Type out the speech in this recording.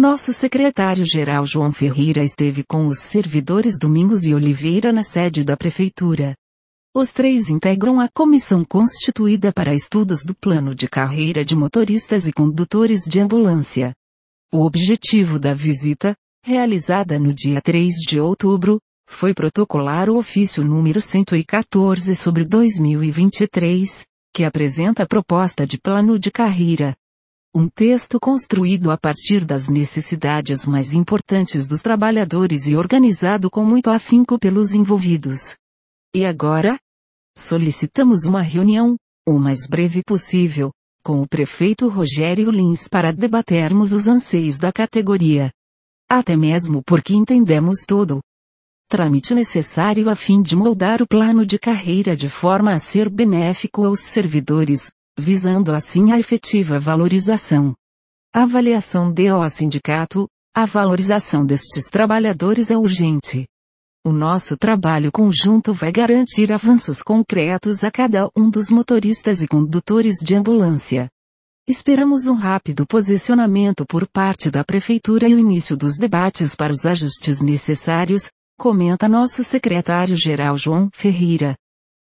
Nosso secretário-geral João Ferreira esteve com os servidores Domingos e Oliveira na sede da Prefeitura. Os três integram a comissão constituída para estudos do plano de carreira de motoristas e condutores de ambulância. O objetivo da visita, realizada no dia 3 de outubro, foi protocolar o ofício número 114/2023, que apresenta a proposta de plano de carreira. Um texto construído a partir das necessidades mais importantes dos trabalhadores e organizado com muito afinco pelos envolvidos. E agora? Solicitamos uma reunião, o mais breve possível, com o prefeito Rogério Lins para debatermos os anseios da categoria. Até mesmo porque entendemos todo o trâmite necessário a fim de moldar o plano de carreira de forma a ser benéfico aos servidores, visando assim a efetiva valorização. Avaliação do sindicato: a valorização destes trabalhadores é urgente. O nosso trabalho conjunto vai garantir avanços concretos a cada um dos motoristas e condutores de ambulância. Esperamos um rápido posicionamento por parte da Prefeitura e o início dos debates para os ajustes necessários, comenta nosso secretário-geral João Ferreira.